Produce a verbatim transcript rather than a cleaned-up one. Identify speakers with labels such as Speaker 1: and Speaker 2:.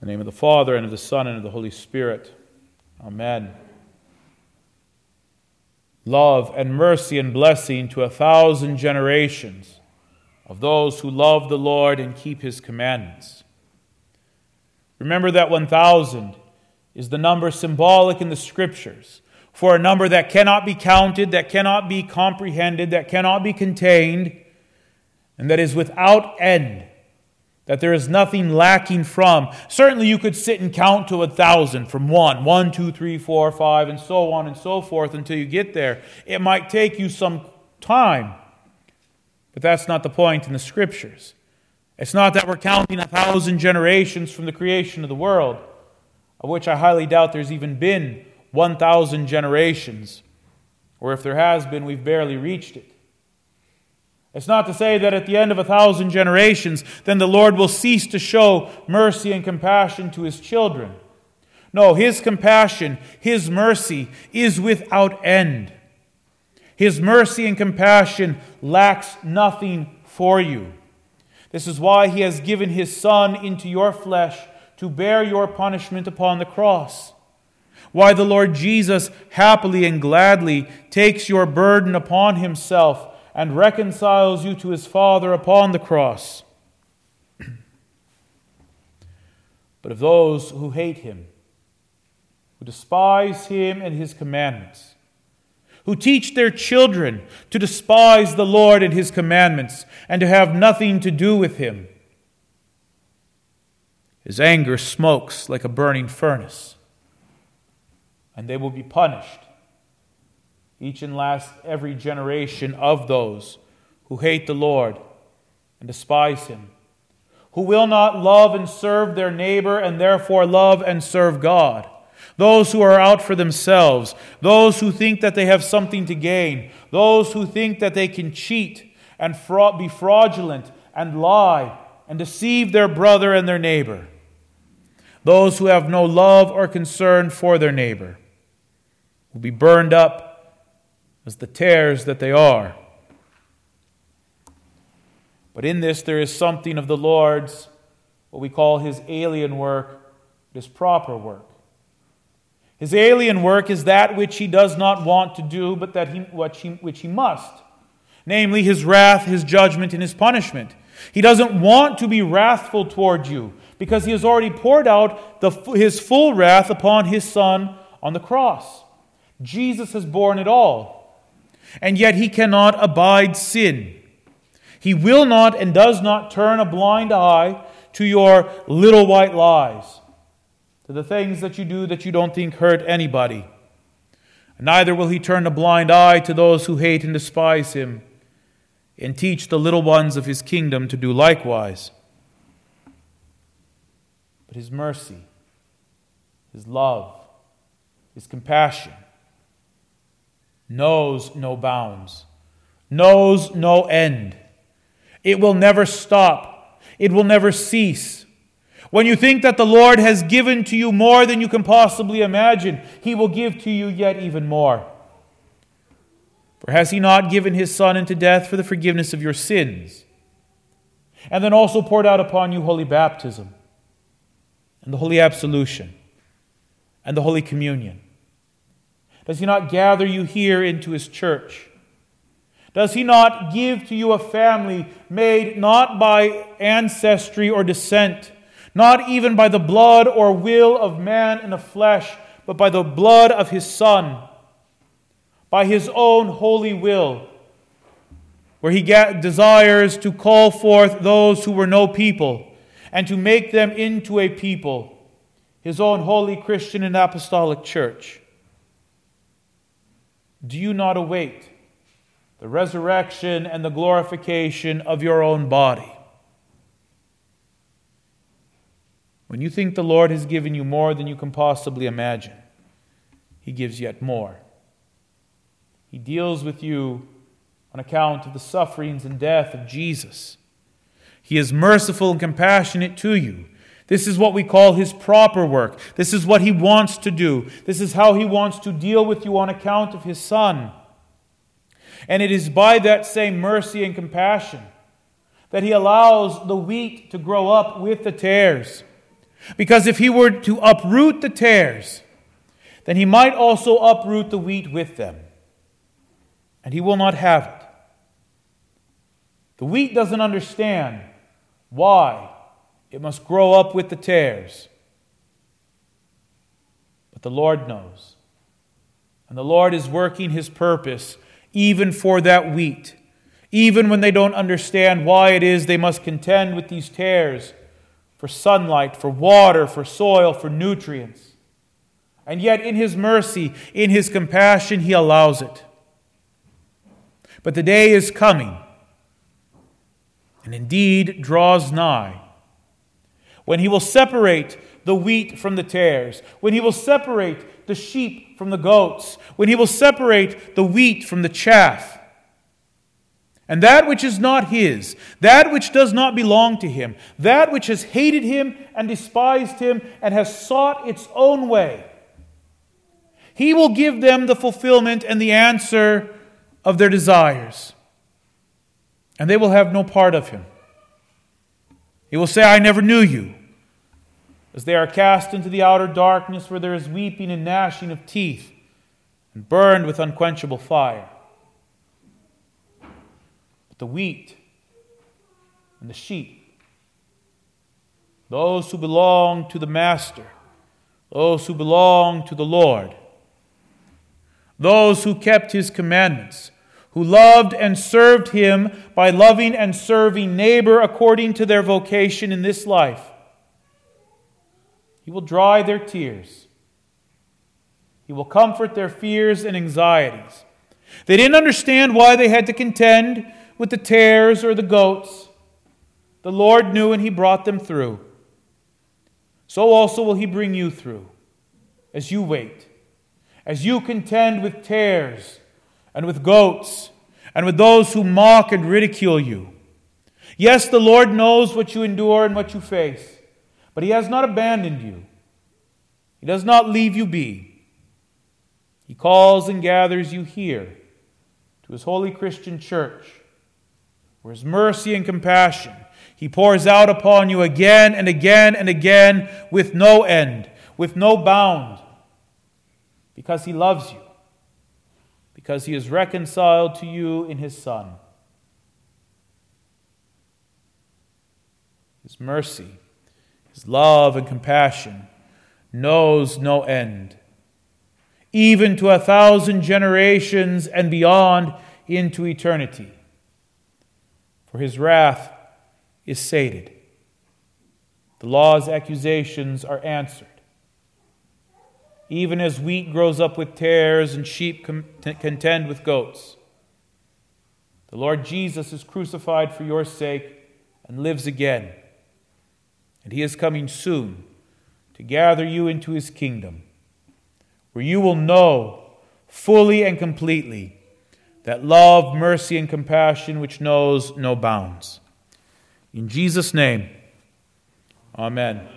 Speaker 1: In the name of the Father, and of the Son, and of the Holy Spirit. Amen. Love and mercy and blessing to a thousand generations of those who love the Lord and keep His commandments. Remember that one thousand is the number symbolic in the Scriptures for a number that cannot be counted, that cannot be comprehended, that cannot be contained, and that is without end, that there is nothing lacking from. Certainly you could sit and count to a thousand from one, one, two, three, four, five, and so on and so forth until you get there. It might take you some time, but that's not the point in the Scriptures. It's not that we're counting a thousand generations from the creation of the world, of which I highly doubt there's even been one thousand generations, or if there has been, we've barely reached it. It's not to say that at the end of a thousand generations, then the Lord will cease to show mercy and compassion to His children. No, His compassion, His mercy is without end. His mercy and compassion lacks nothing for you. This is why He has given His Son into your flesh to bear your punishment upon the cross. Why the Lord Jesus happily and gladly takes your burden upon Himself and reconciles you to His Father upon the cross. But of those who hate Him, who despise Him and His commandments, who teach their children to despise the Lord and His commandments and to have nothing to do with Him, His anger smokes like a burning furnace, and they will be punished, each and last every generation of those who hate the Lord and despise Him, who will not love and serve their neighbor and therefore love and serve God, those who are out for themselves, those who think that they have something to gain, those who think that they can cheat and fra- be fraudulent and lie and deceive their brother and their neighbor, those who have no love or concern for their neighbor, will be burned up as the tares that they are. But in this there is something of the Lord's, what we call His alien work, His proper work. His alien work is that which He does not want to do, but that he, which, he, which he must. Namely, His wrath, His judgment, and His punishment. He doesn't want to be wrathful toward you, because He has already poured out the, His full wrath upon His Son on the cross. Jesus has borne it all. And yet He cannot abide sin. He will not and does not turn a blind eye to your little white lies, to the things that you do that you don't think hurt anybody. Neither will He turn a blind eye to those who hate and despise Him, and teach the little ones of His kingdom to do likewise. But His mercy, His love, His compassion knows no bounds, knows no end. It will never stop. It will never cease. When you think that the Lord has given to you more than you can possibly imagine, He will give to you yet even more. For has He not given His Son into death for the forgiveness of your sins, and then also poured out upon you holy baptism, and the holy absolution, and the holy communion? Does He not gather you here into His church? Does He not give to you a family made not by ancestry or descent, not even by the blood or will of man in the flesh, but by the blood of His Son, by His own holy will, where He desires to call forth those who were no people and to make them into a people, His own holy Christian and apostolic church? Do you not await the resurrection and the glorification of your own body? When you think the Lord has given you more than you can possibly imagine, He gives yet more. He deals with you on account of the sufferings and death of Jesus. He is merciful and compassionate to you. This is what we call His proper work. This is what He wants to do. This is how He wants to deal with you on account of His Son. And it is by that same mercy and compassion that He allows the wheat to grow up with the tares, Because if he were to uproot the tares, then he might also uproot the wheat with them. And he will not have it. The wheat doesn't understand why it must grow up with the tares. But the Lord knows. And the Lord is working his purpose even for that wheat. Even when they don't understand why it is they must contend with these tares for sunlight, for water, for soil, for nutrients. And yet in his mercy, in his compassion, he allows it. But the day is coming, and indeed draws nigh, when he will separate the wheat from the tares, when he will separate the sheep from the goats, when he will separate the wheat from the chaff. And that which is not his, that which does not belong to him, that which has hated him and despised him and has sought its own way, he will give them the fulfillment and the answer of their desires. And they will have no part of him. He will say, I never knew you. As they are cast into the outer darkness where there is weeping and gnashing of teeth and burned with unquenchable fire. But the wheat and the sheep, those who belong to the Master, those who belong to the Lord, those who kept his commandments, who loved and served him by loving and serving neighbor according to their vocation in this life, he will dry their tears. He will comfort their fears and anxieties. They didn't understand why they had to contend with the tares or the goats. The Lord knew, and he brought them through. So also will he bring you through as you wait, as you contend with tares and with goats and with those who mock and ridicule you. Yes, the Lord knows what you endure and what you face, but he has not abandoned you. He does not leave you be. He calls and gathers you here to his holy Christian church, where his mercy and compassion he pours out upon you again and again and again with no end, with no bound, because he loves you, because he is reconciled to you in his Son. His mercy, his love and compassion knows no end, even to a thousand generations and beyond into eternity. For his wrath is sated. The law's accusations are answered. Even as wheat grows up with tares and sheep contend with goats, the Lord Jesus is crucified for your sake and lives again. And he is coming soon to gather you into his kingdom, where you will know fully and completely that love, mercy, and compassion which knows no bounds. In Jesus' name, amen.